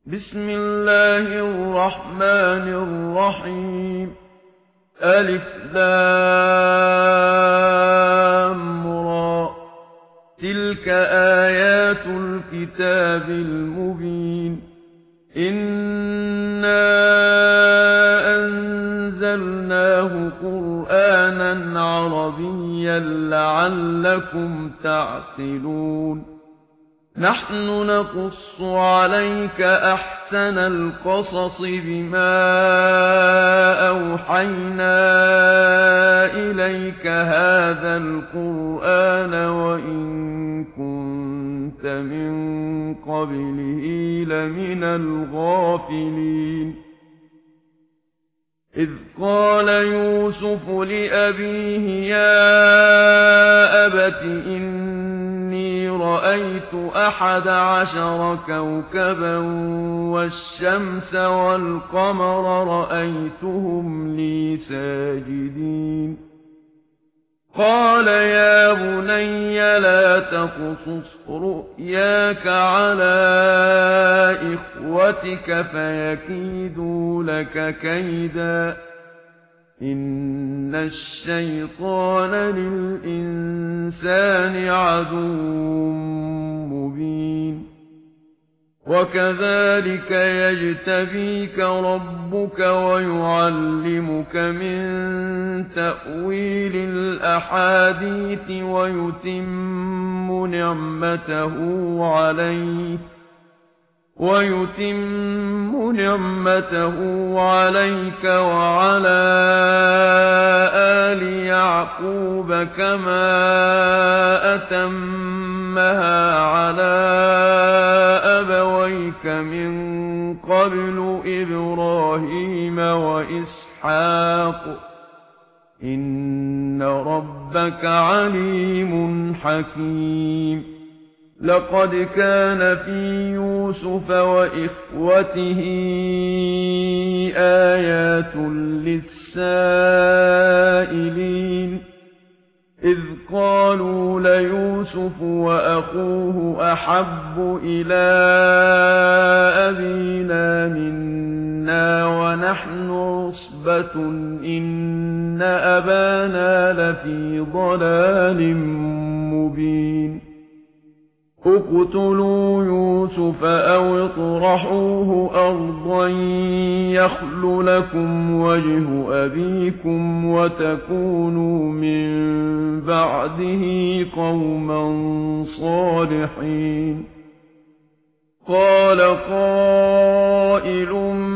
بسم الله الرحمن الرحيم. ألف لام را. تلك آيات الكتاب المبين. إنا أنزلناه قرآنا عربيا لعلكم تعقلون. نحن نقص عليك أحسن القصص بما أوحينا إليك هذا القرآن وإن كنت من قبله لمن الغافلين. إذ قال يوسف لأبيه يا أبت إني رأيت 11 كوكبا والشمس والقمر رأيتهم لي ساجدين. قال يا بني لا تقصص رؤياك على إخوتك فيكيدوا لك كيدا إن الشيطان للإنسان عدو مبين. وكذلك يجتبيك ربك ويعلمك من تأويل الأحاديث ويتم نعمته عليك وعلى آل يعقوب كما أتمها على أبويك من قبل إبراهيم وإسحاق إن ربك عليم حكيم. لقد كان في يوسف وإخوته آيات للسائلين إذ قالوا ليوسف وأخوه أحب إلى أبينا منا ونحن عصبة إن أبانا لفي ضلال مبين. اقتلوا يوسف أو اطرحوه أرضا يخل لكم وجه أبيكم وتكونوا من بعده قوما صالحين. قال قائل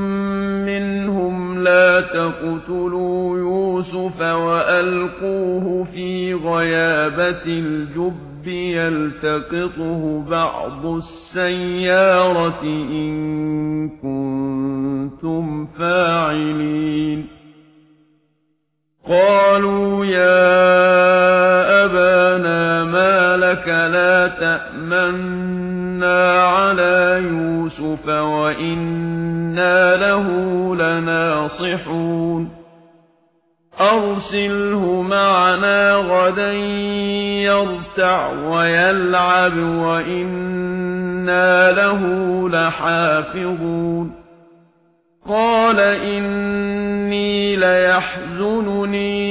منهم لا تقتلوا يوسف وألقوه في غيابة الجب يلتقطه بعض السيارة إن كنتم فاعلين. قالوا يا أبانا ما لك لا تأمنا على يوسف وإنا له لناصحون. أرسله معنا غدا يرتع ويلعب وإنا له لحافظون. قال إني ليحزنني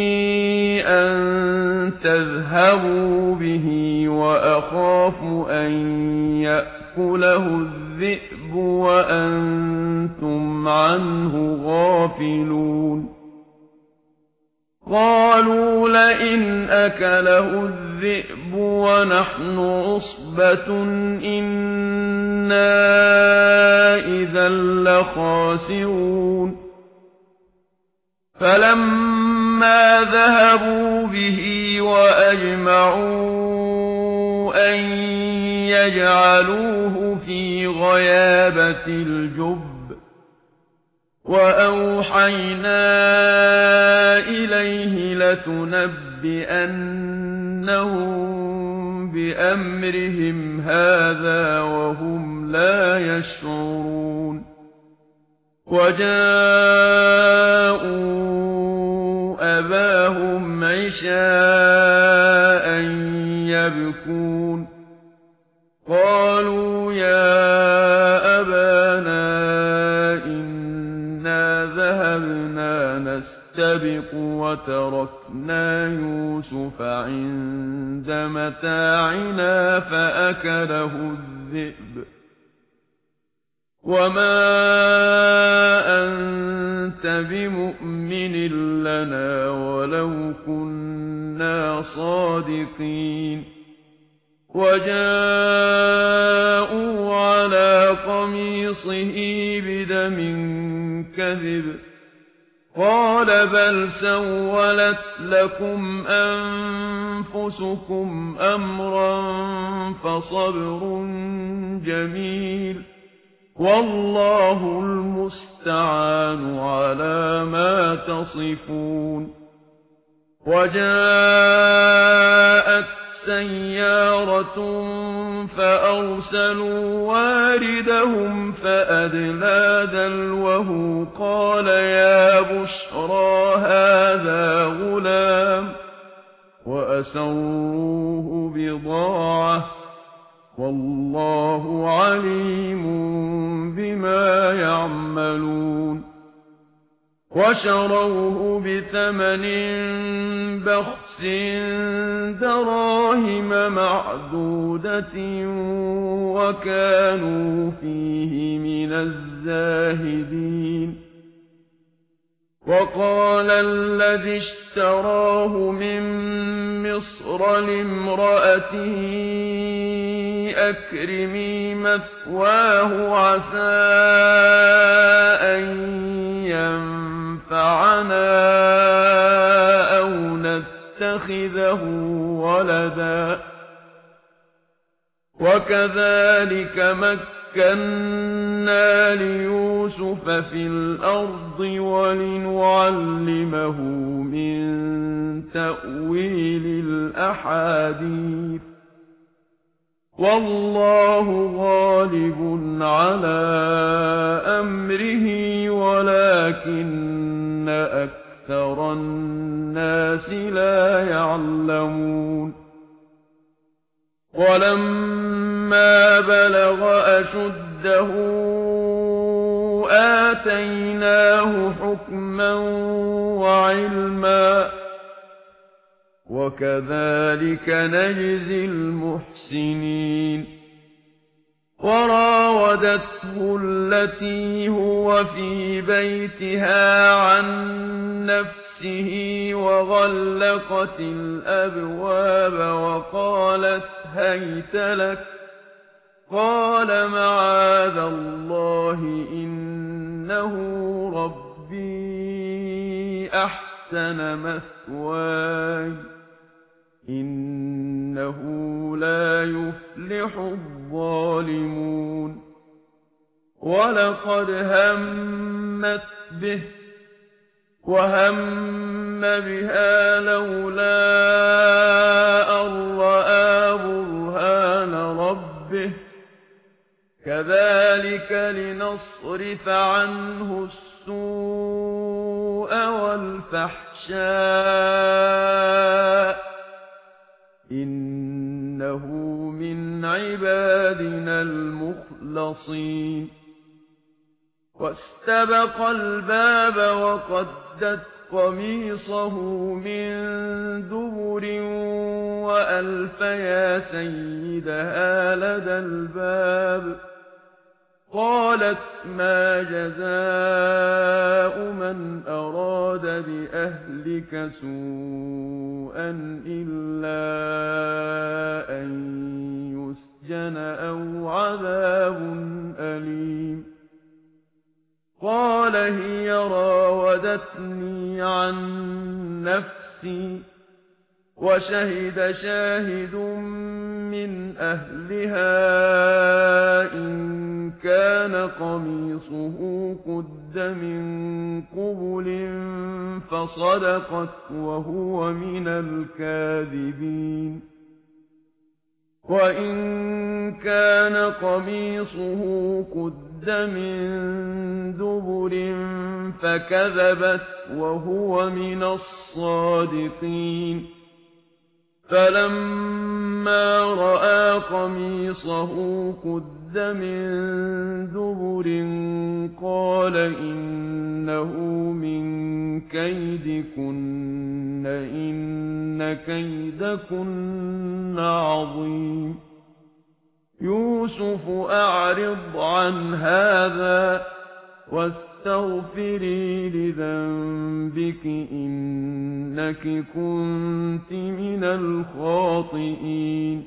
أن تذهبوا به وأخاف أن يأكله الذئب وأنتم عنه غافلون. قالوا لئن أكله الذئب ونحن عصبة إنا إذا لخاسرون. فلما ذهبوا به وأجمعوا أن يجعلوه في غيابة الجب وأوحينا إليه لتنبئنهم بأمرهم هذا وهم لا يشعرون. وجاءوا أباهم عشاء يبكون. قالوا يا أبانا وتركنا يوسف عند متاعنا فأكله الذئب وما أنت بمؤمن لنا ولو كنا صادقين وجاءوا على قميصه بدم كذب قال بل سولت لكم أنفسكم أمرا فصبر جميل والله المستعان على ما تصفون وجاءت سيارة فأرسلوا واردهم فأدلى دلوه قال يا بشرى هذا غلام وأسروه بضاعة والله عليم بما يعملون وشروه بثمن بخس دراهم معدودة وكانوا فيه من الزاهدين وقال الذي اشتراه من مصر لامرأته أكرمي مثواه عسى أن ينفعنا أو نتخذه ولدا وكذلك مكنا ليوسف في الأرض ولنعلمه من تأويل الأحاديث والله غالب على أمره ولكن أكثر الناس لا يعلمون ولما بلغ أشده آتيناه حكما وعلما وكذلك نجزي المحسنين وراودته التي هو في بيتها عن نفسه وغلقت الأبواب وقالت هيت لك قال معاذ الله إنه ربي أحسن مثواي إنه لا يفلح الظالمون ولقد همت به وهم بها لولا أن رأى برهان ربه كذلك لنصرف عنه السوء والفحشاء إنه من عبادنا المخلصين واستبق الباب وقدت قميصه من دبر وألف يا سيدها لدى الباب قالت ما جزاء من أراد بأهلك سوءا إلا أن يسجن أو عذاب أليم قال هي راودتني عن نفسي وشهد شاهد من أهلها إن كان قميصه قد من قبل فصدقت وهو من الكاذبين وإن كان قميصه قد من دبر فكذبت وهو من الصادقين فلما رأى قميصه قد من دبر قال إنه من كيدكن إن كيدكن عظيم يوسف أعرض عن هذا واستغفري لذنبك إنك كنت من الخاطئين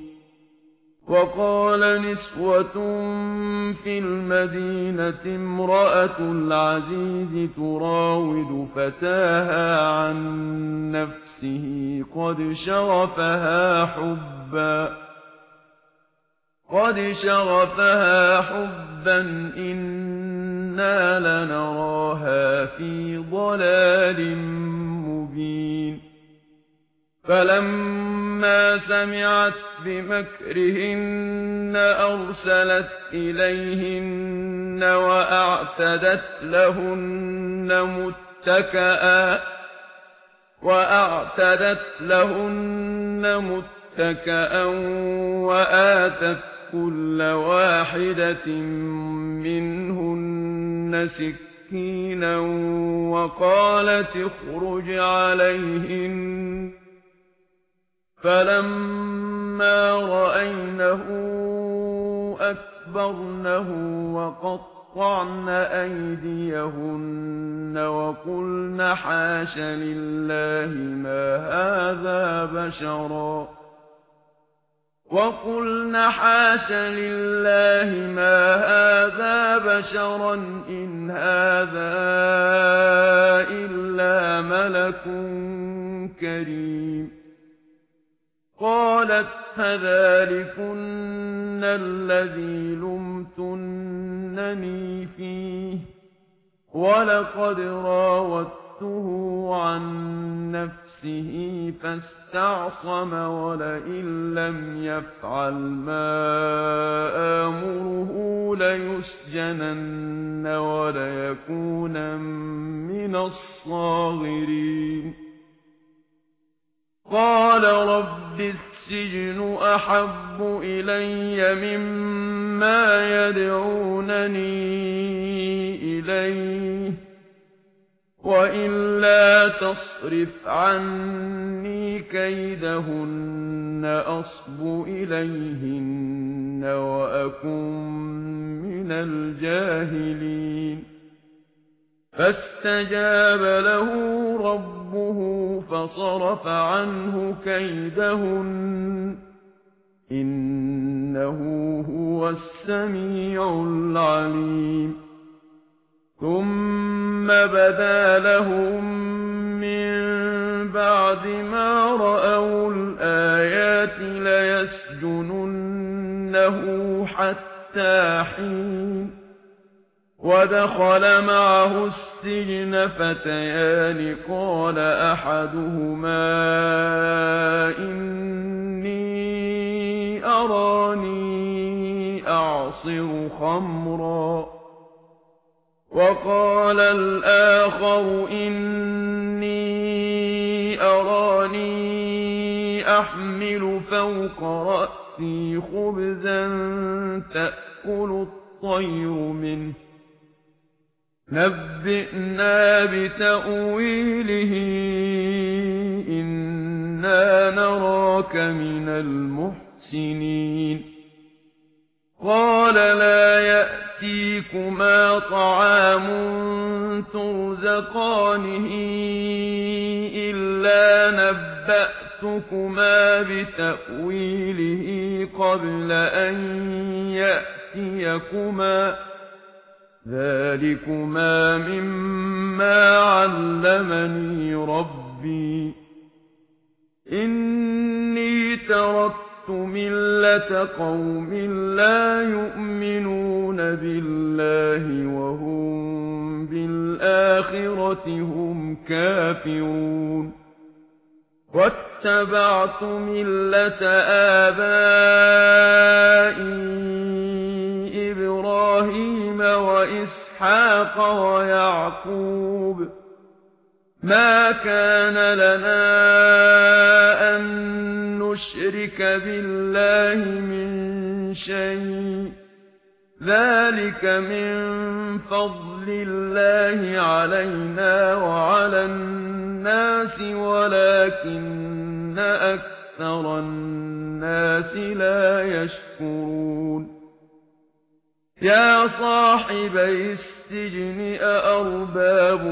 وقال نسوة في المدينة امرأة العزيز تراود فتاها عن نفسه قد شغفها حبا إنا لنراها في ضلال مبين فلما سمعت بمكرهن أرسلت إليهن وأعتدت لهن متكأ وآتت كل واحدة منهن سكينا وقالت اخرج عليهن فلما رأينه أكبرنه وقطعن أيديهن وقلن حاش لله ما هذا بشرا إن هذا إلا ملك كريم قالت فذلكن الذي لمتنني فيه ولقد راودته عن نفسه فاستعصم ولئن لم يفعل ما آمره ليسجنن وليكونن من الصاغرين قال رب السجن أحب إلي مما يدعونني إليه وإلا تصرف عني كيدهن أصب إليهن وأكن من الجاهلين فاستجاب له ربه فصرف عنه كيدهن إنه هو السميع العليم ثم بدا لهم من بعد ما رأوا الآيات ليسجننه حتى حين ودخل معه السجن فتيان قال أحدهما إني أراني أعصر خمرا وقال الآخر إني أراني أحمل فوق رأسي خبزا تأكل الطير منه نبئنا بتأويله إنا نراك من المحسنين قال لا يأتيكما طعام ترزقانه إلا نبأتكما بتأويله قبل أن يأتيكما ذلكما مما علمني ربي إني تركت ملة قوم لا يؤمنون بالله وهم بالآخرة هم كافرون واتبعت ملة آبائي إبراهيم وإسحاق ويعقوب ما كان لنا أن نشرك بالله من شيء ذلك من فضل الله علينا وعلى الناس ولكن أكثر الناس لا يشكرون يا صاحبي السجن أأرباب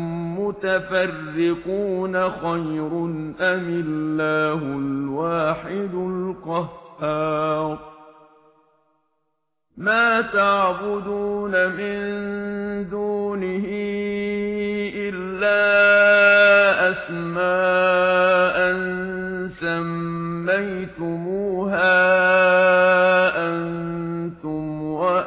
متفرقون خير أم الله الواحد القهار ما تعبدون من دونه إلا أسماء سميتموها أنتم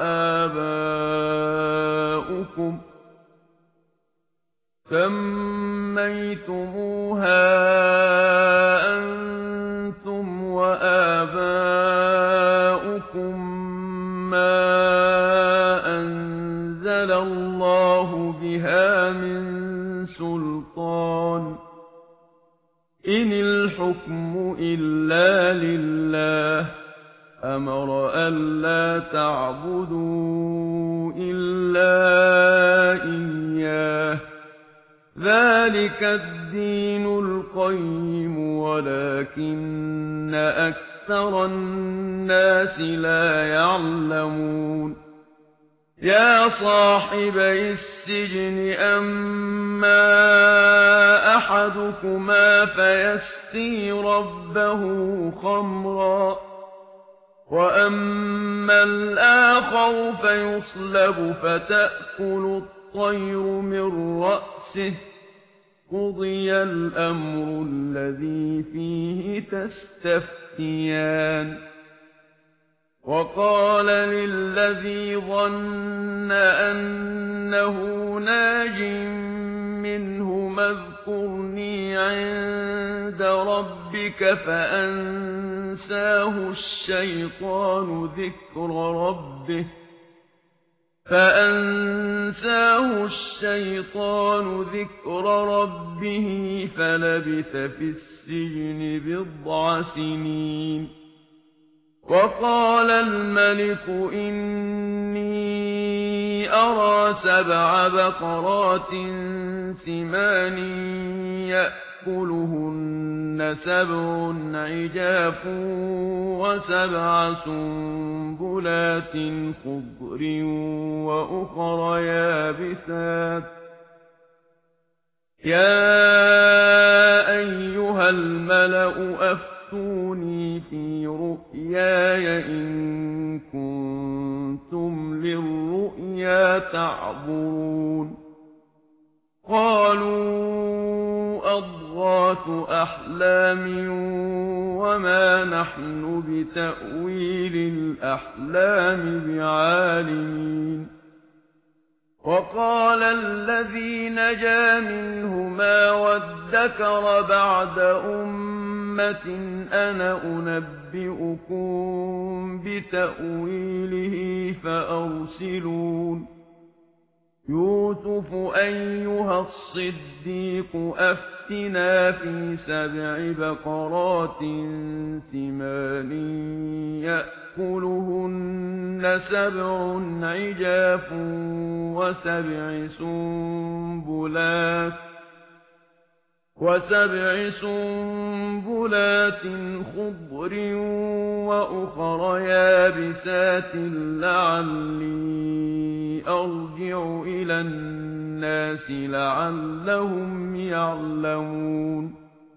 وآباؤكم ما أنزل الله بها من سلطان إن الحكم إلا لله أمر ألا تعبدوا إلا إياه ذلك الدين القيم ولكن أكثر الناس لا يعلمون يا صاحبي السجن أما أحدكما فيسقي ربه خمرا وأما الآخر فيصلب فتأكل الطير من رأسه قضي الأمر الذي فيه تستفتيان وقال للذي ظن أنه ناج منهما اذكرني عند ربك فأنساه الشيطان ذكر ربه فلبث في السجن بضع سنين وقال الملك إني أرى 7 بقرات سمان يأكلهن 7 عجاف و7 سنبلات خضر وأخر يابسات يا أيها الملأ أفتوني في رؤياي إن كنتم للرؤيا تعبرون قالوا أضغاث أحلام وما نحن بتأويل الأحلام بعالمين وقال الذي نجا منهما وادكر بعد أمة أنا أنبئكم بتأويله فأرسلون يوسف أيها الصديق أفتنا في 7 بقرات سمان يأكلهن 7 عجاف و7 سنبلات خضر وأخر يابسات لعلي أرجع إلى الناس لعلهم يعلمون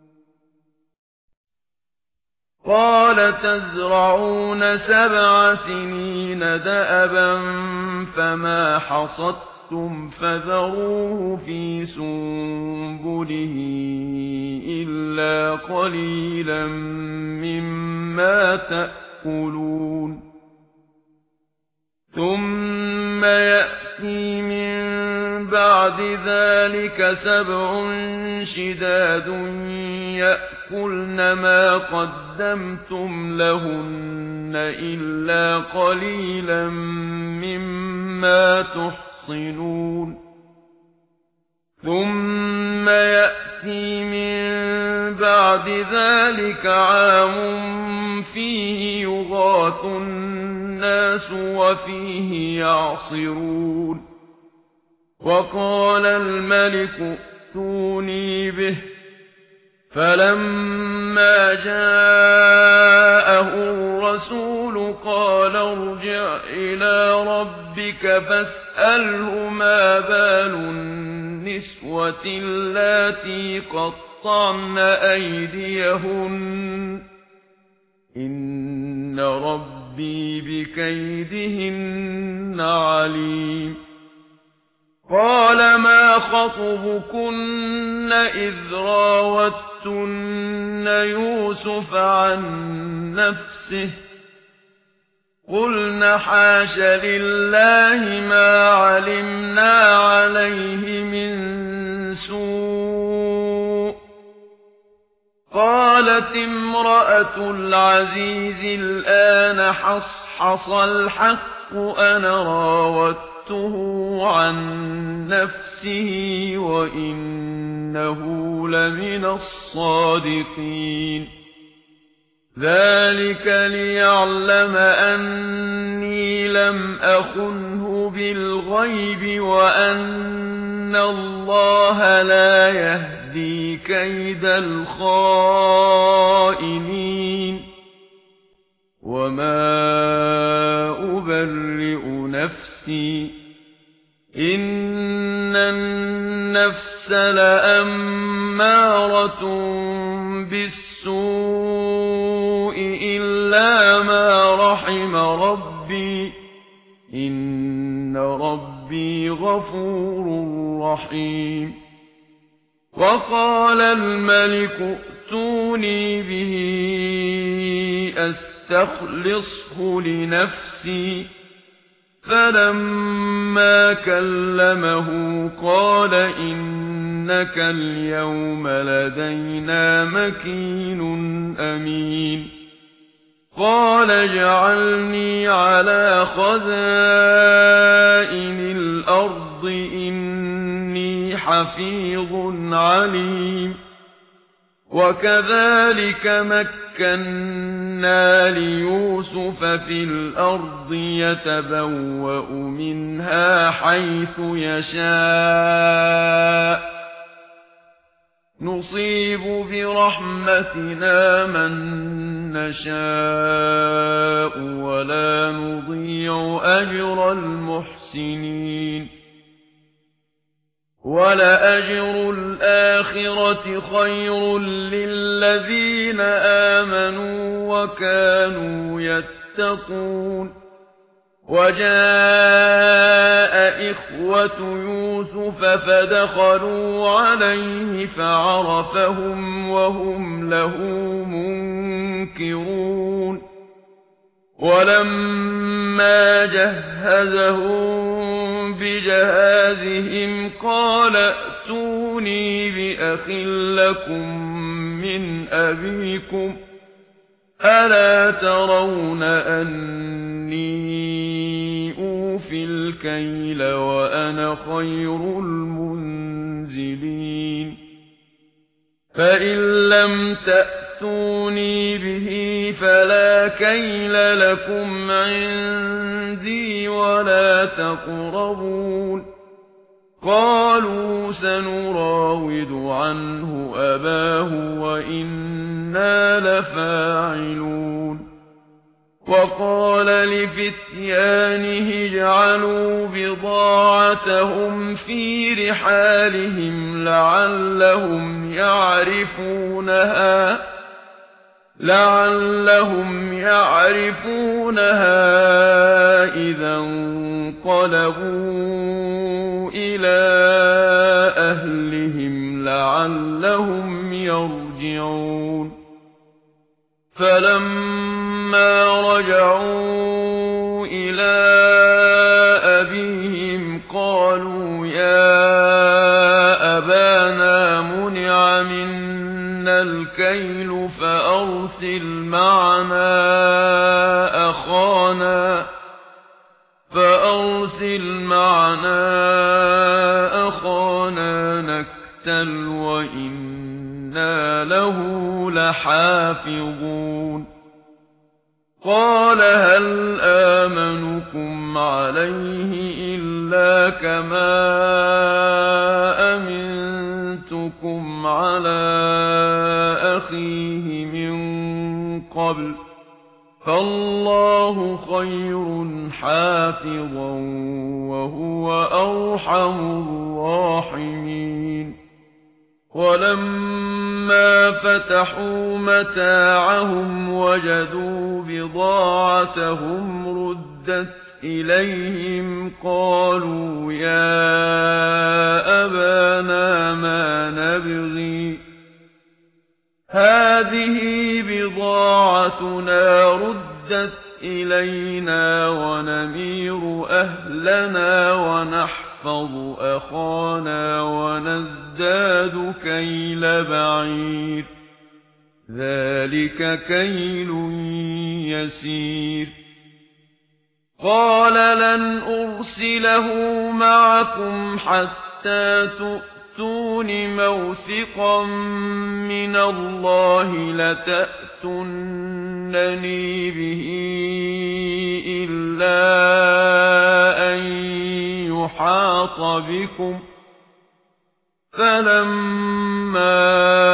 قال تزرعون 7 سنين دأبا فما حصدتم فذروه في سنبله إلا قليلا مما تأكلون ثم يأتي من بعد ذلك 7 شداد يأكلن ما قدمتم لهن إلا قليلا مما تحصنون ثم يأتي من بعد ذلك عام فيه يغاث الناس الناس وفيه يعصرون وقال الملك ائتوني به فلما جاءه الرسول قال ارجع إلى ربك فاسأله ما بال النسوة اللاتي قطعن أيديهن إن ربي بكيدهن عليم قال ما خطبكن إذ راوتن يوسف عن نفسه قلن حاش لله ما علمنا عليه من سوء قالت امرأة العزيز الآن حصحص الحق أنا راودته عن نفسه وإنه لمن الصادقين ذلك ليعلم أني لم أخنه بالغيب وأن الله لا يهدي كيد الخائنين وما أبرئ نفسي إن النفس لأمارة بالسوء إلا ما رحم ربي إن ربي غفور رحيم وقال الملك ائتوني به أستخلصه لنفسي فلما كلمه قال إنك اليوم لدينا مكين أمين قال اجعلني على خزائن الأرض إني حفيظ عليم وكذلك مكنا ليوسف في الأرض يتبوأ منها حيث يشاء نصيب برحمتنا من نشاء ولا نضيع أجر المحسنين ولأجر الآخرة خير للذين آمنوا وكانوا يتقون وجاء إخوة يوسف فدخلوا عليه فعرفهم وهم له منكرون ولما جهزهم بجهازهم قال ائتوني بأخ لكم من أبيكم ألا ترون أني أوفي الكيل وأنا خير المنزلين فإن لم تأتوني به فلا كيل لكم عندي ولا تقربون قالوا سنراود عنه أباه وإنا لفاعلون وقال لفتيانه اجعلوا بضاعتهم في رحالهم لعلهم يعرفونها إذا انقلبوا إلى أهلهم لعلهم يرجعون فلما رجعوا إلى أبيهم قالوا يا أبانا منع منا الكيل فأرسل معنا أخانا نكتل وإنا له لحافظون قال هل آمنكم عليه إلا كما أمنتكم على أخيه من قبل فالله خير حافظا وهو أرحم الراحمين ولما فتحوا متاعهم وجدوا بضاعتهم ردت إليهم قالوا يا أبانا ما نبغي هذه بضاعتنا ردت إلينا ونمير أهلنا ونحفظ أخانا ونزداد كيل بعير ذلك كيل يسير قال لن أرسله معكم حتى تؤتون موثقا من الله لتأتونني به إلا أن يحاط بكم فلما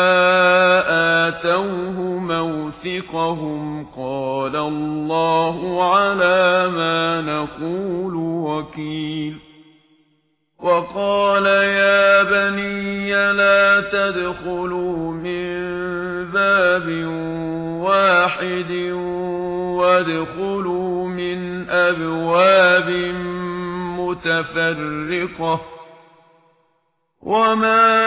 آتوه موثقهم قال الله على ما نقول وكيل وقال يا بني لا تدخلوا من باب واحد وادخلوا من أبواب متفرقة وما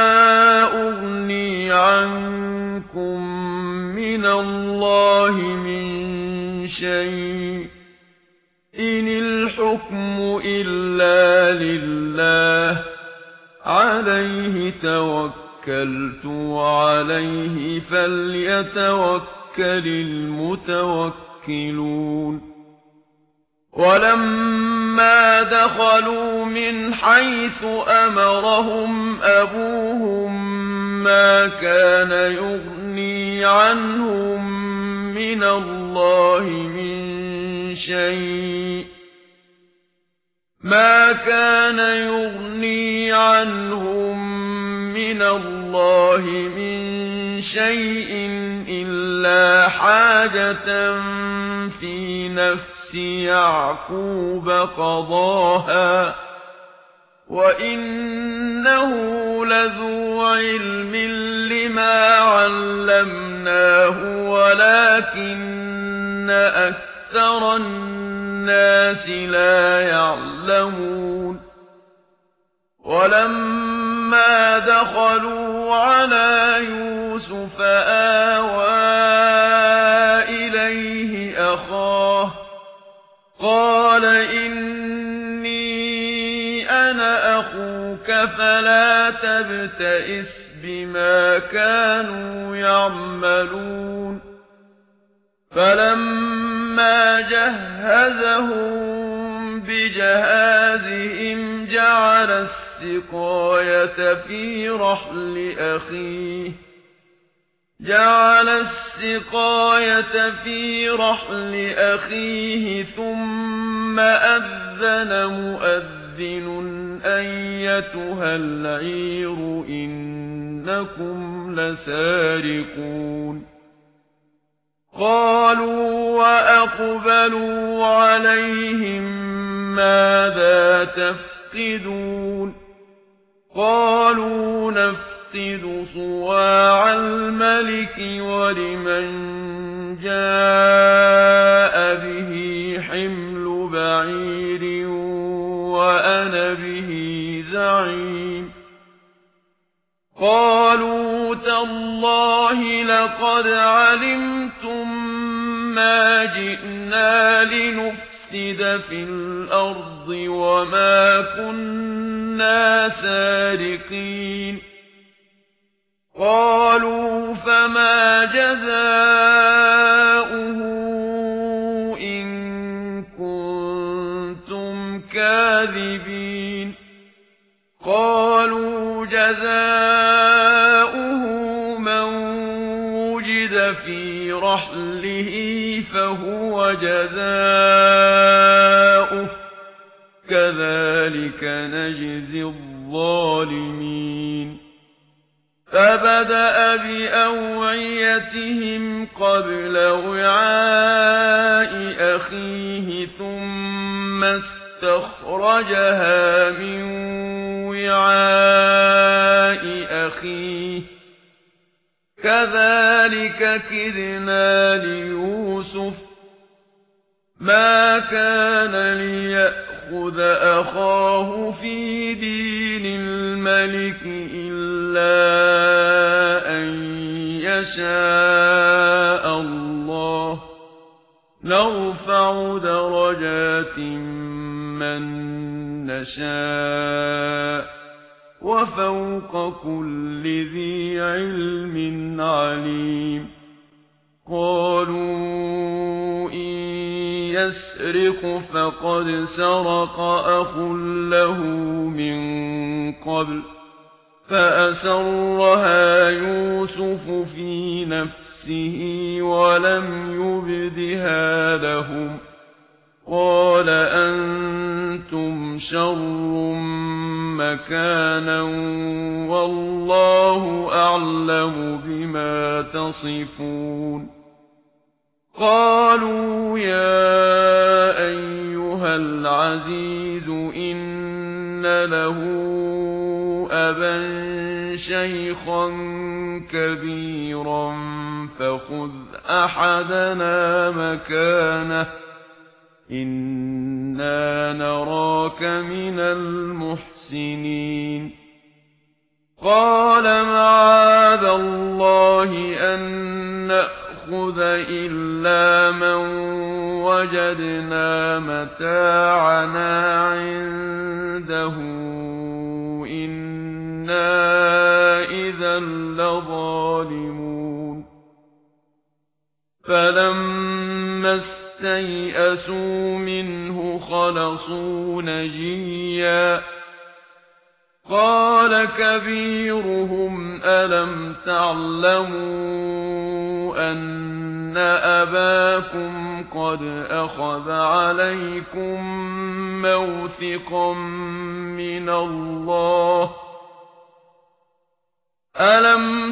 أغني عنكم من الله من شيء إن الحكم إلا لله عليه توكلت وعليه فليتوكل المتوكلون ولما دخلوا من حيث أمرهم أبوهم ما كان يغني عنهم من الله من شيء ما كان يغني عنهم من الله من شيء إلا حاجة في نفس يعقوب قضاها وإنه لذو علم لما علمناه ولكن أكثر الناس لا يعلمون ولما دخلوا على يوسف آوى إليه أخاه قال إني أنا أخوك فلا تبتئس بما كانوا يعملون فلما جهزهم بجهازهم جعل السقاية في رحل أخيه ثم أذن مؤذن أيتها العير إنكم لسارقون قالوا وأقبلوا عليهم ماذا تفقدون قالوا نفقد صواع الملك ولمن جاء به حمل بعير وأنا به زعيم قالوا تالله لقد علمتم ما جئنا لنفسد في الأرض وما كنا سارقين قالوا فما جزاؤه إن كنتم كاذبين قالوا جزاؤه من وجد في رحله فهو جزاؤه كذلك نجزي الظالمين فبدأ بأوعيتهم قبل وعاء أخيه ثم استخرجها من وعاء أخيه كذلك كدنا ليوسف ما كان ليأخذ أخاه في دين الملك إلا أن يشاء الله نرفع درجات من نشاء وفوق كل ذي علم عليم قالوا إن يسرق فقد سرق أخ له من قبل فأسرها يوسف في نفسه ولم يبدها لهم قال أنتم شر مكانا والله أعلم بما تصفون قالوا يا أيها العزيز إن له أبا شيخا كبيرا فخذ أحدنا مكانه إنا نراك من المحسنين قال معاذ الله أن نأخذ إلا من وجدنا متاعنا عنده إنا إذا لظالمون فلما استيئسوا منه خلصوا نجيا قال كبيرهم ألم تعلموا أن أباكم قد أخذ عليكم موثقا من الله ألم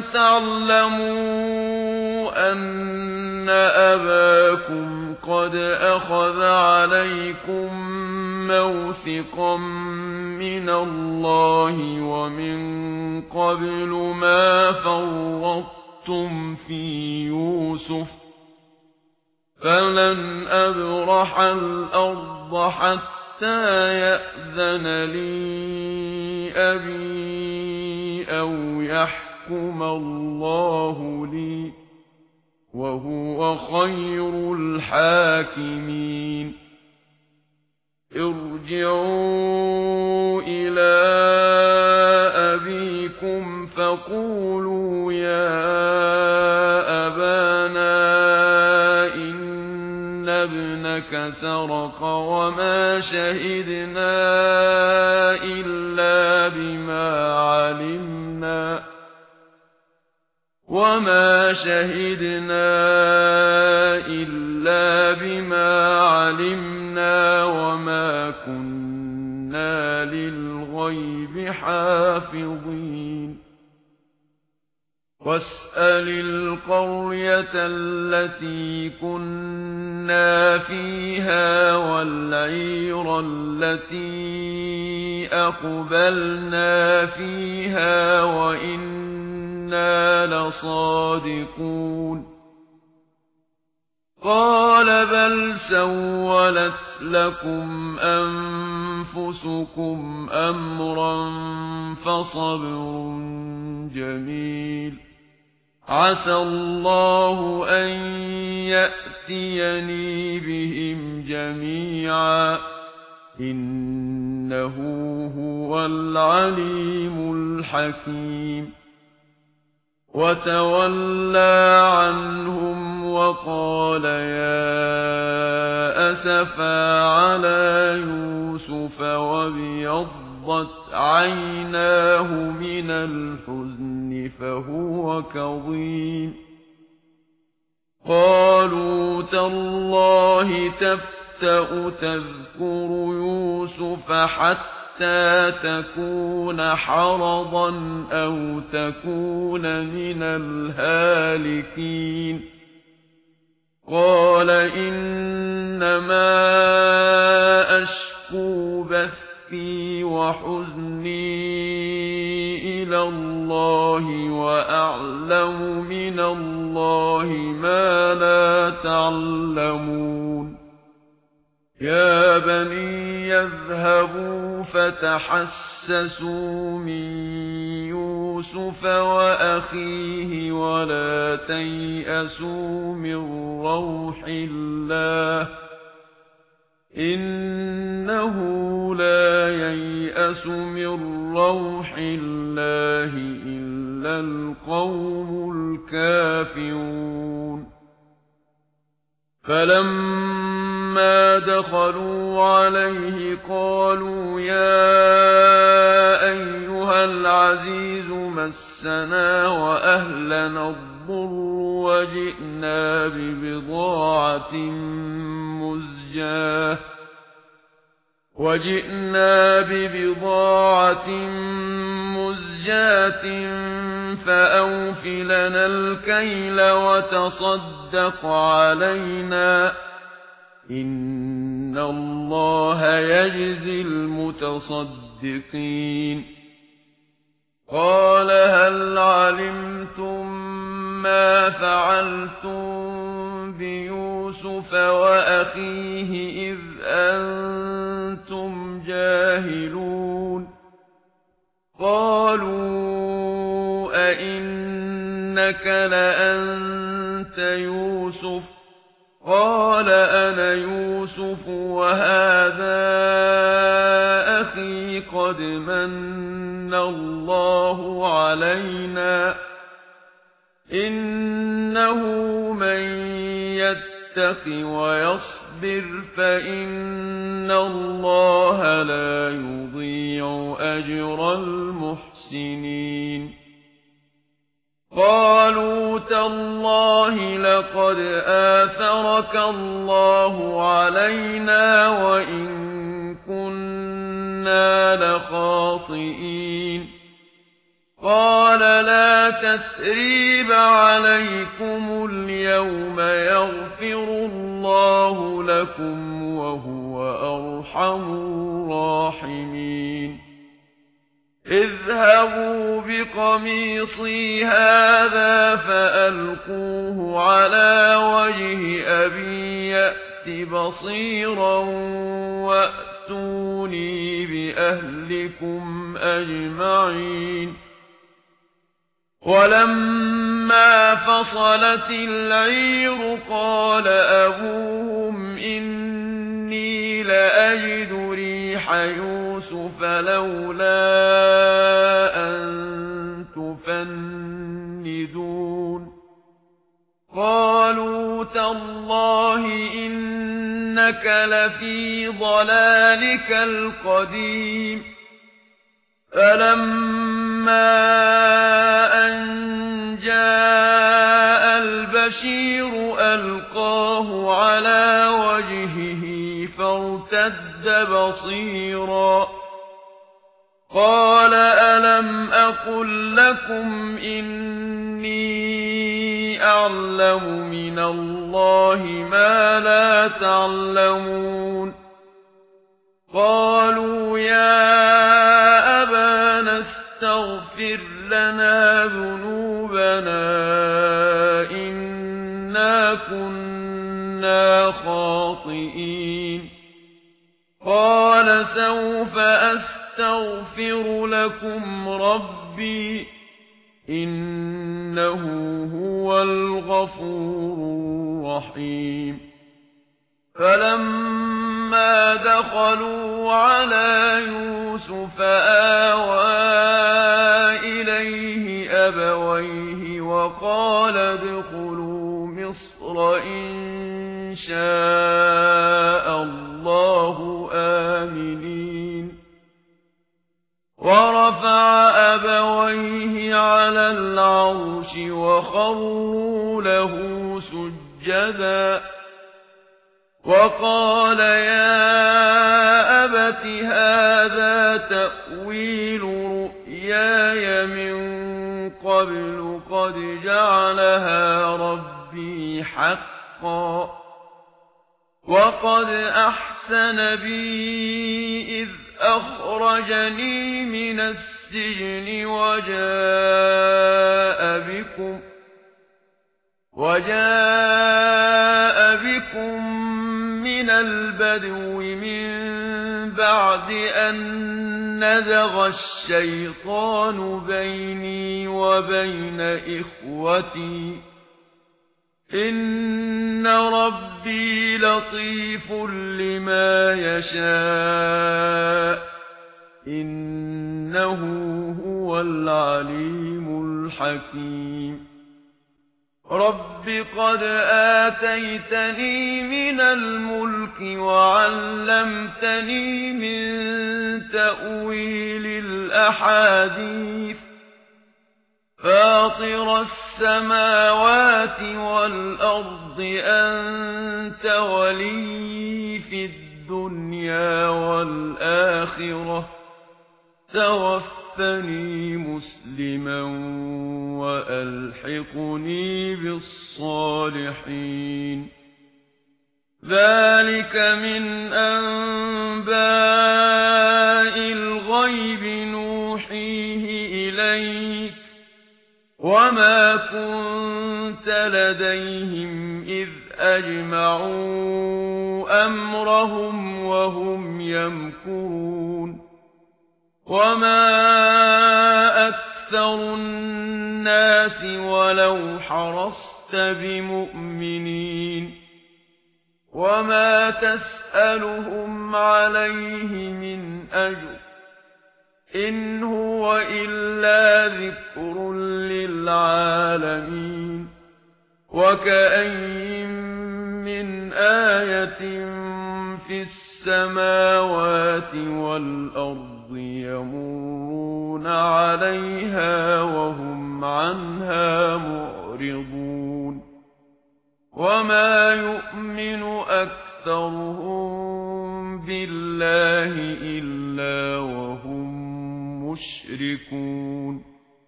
تعلموا أن أباكم قد أخذ عليكم موثقا من الله ومن قبل ما فرطتم في يوسف فلن أبرح الأرض حتى يأذن لي أبي أو يحكم الله لي وهو خير الحاكمين ارجعوا إلى أبيكم فقولوا يا أبانا إن ابنك سرق وما شهدنا إلا بما علمنا وما كنا للغيب حافظين واسأل القرية التي كنا فيها والعير التي أقبلنا فيها وإنا لصادقون قال بل سولت لكم أنفسكم أمرا فصبر جميل عسى الله أن يأتيني بهم جميعا إنه هو العليم الحكيم وتولى عنهم وقال يا أسفا على يوسف وابيضت عيناه من الحزن فهو كظيم قالوا تالله تفتأ تذكر يوسف حتى تكون حرضا أو تكون من الهالكين قال إنما أشكو بثي وحزني إلى الله وأعلم من الله ما لا تعلمون يا بني يذهبوا فتحسسوا من يوسف وأخيه ولا تيأسوا من روح الله إنه لا ييأس من روح الله إلا القوم الكافرون فلما دخلوا عليه قالوا يا أيها العزيز مسنا وأهلنا الضر وجئنا ببضاعة مزجاة فأوف لنا الكيل وتصدق علينا إن الله يجزي المتصدقين قال هل علمتم ما فعلتم بيوسف وأخيه إذ أنتم جاهلون قالوا أئنك لأنت يوسف قال أنا يوسف وهذا أخي قد من الله علينا إنه من يتق ويصبر فإن الله لا يضيع أجر المحسنين قالوا تالله لقد آثرك الله علينا وإن كنا لخاطئين قال لا تثريب عليكم اليوم يغفر الله لكم وهو أرحم الراحمين اذهبوا بقميصي هذا فألقوه على وجه أبي يأت بصيرا وأتوني بأهلكم أجمعين ولما فصلت العير قال أبوهم إني لأجد ريح يوسف لولا أن تفندون قالوا تالله إنك لفي ضلالك القديم فلما أن جاء البشير ألقاه على وجهه فارتد بصيرا قال ألم أقل لكم إني أعلم من الله ما لا تعلمون قالوا يا أبانا استغفر لنا ذنوبنا إنا كنا خاطئين قال سوف أستغفر لكم ربي إنه هو الغفور الرحيم فلما دخلوا على يوسف آوى إليه أبويه وقال ادخلوا مصر إن شاء الله آمنين ورفع أبويه على العرش وخروا له سجدا سجدا وقال يا أبت هذا تأويل رؤياي من قبل قد جعلها ربي حقا وقد أحسن بي إذ أخرجني من السجن وجاء بكم من البدو من بعد أن نزغ الشيطان بيني وبين إخوتي إن ربي لطيف لما يشاء إنه هو العليم الحكيم رب قد آتيتني من الملك وعلمتني من تأويل الأحاديث فاطر السماوات والأرض أنت ولي في الدنيا والآخرة توفني مسلما وألحقني بالصالحين ذلك من أنباء الغيب نوحيه إليك وما كنت لديهم إذ أجمعوا أمرهم وهم يمكرون وما أكثر الناس ولو حرصت بمؤمنين وما تسألهم عليه من أجر إن هو إلا ذكر للعالمين وكأين من آية في السماوات والأرض يمرون عليها وهم عنها معرضون وما يؤمن أكثرهم بالله إلا وهم مشركون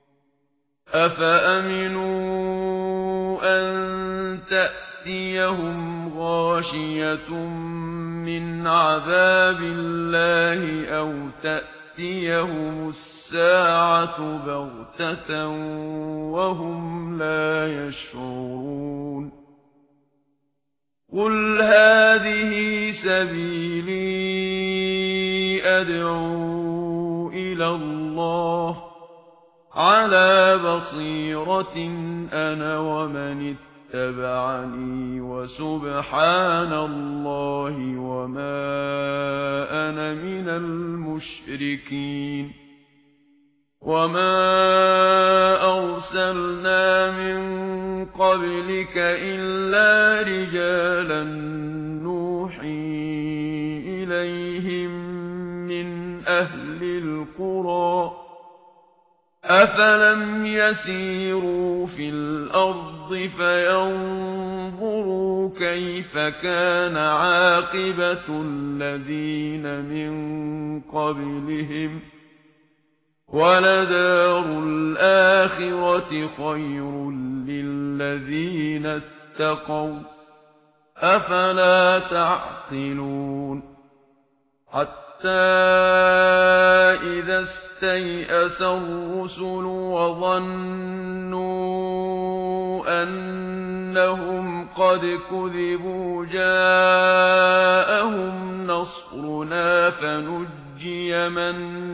أفأمنوا أن تأتيهم غاشية من عذاب الله أو تأتيهم الساعة بغتة وهم لا يشعرون قل هذه سبيلي أدعو إلى الله على بصيرة أنا ومن اتبعني وسبحان الله وما أنا من المشركين وما أرسلنا من قبلك إلا رجالا نوحي إليهم من أهل القرى أفلم يسيروا في الأرض فينظروا كيف كان عاقبة الذين من قبلهم ولدار الآخرة خير للذين اتقوا أفلا تعقلون حتى إذا استيأس الرسل وظنوا أنهم قد كذبوا جاءهم نصرنا فنجي من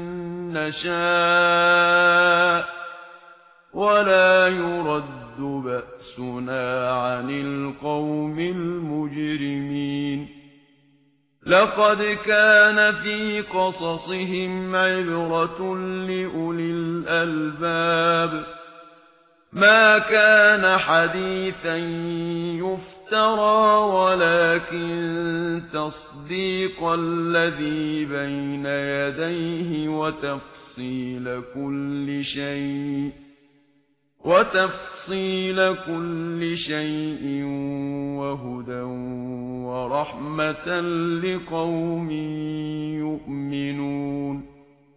نشاء ولا يرد بأسنا عن القوم المجرمين لقد كان في قصصهم عبرة لأولي الألباب ما كان حديثا يفترى ولكن تصديق الذي بين يديه وتفصيل كل شيء وتفصيل كل شيء وهدى ورحمة لقوم يؤمنون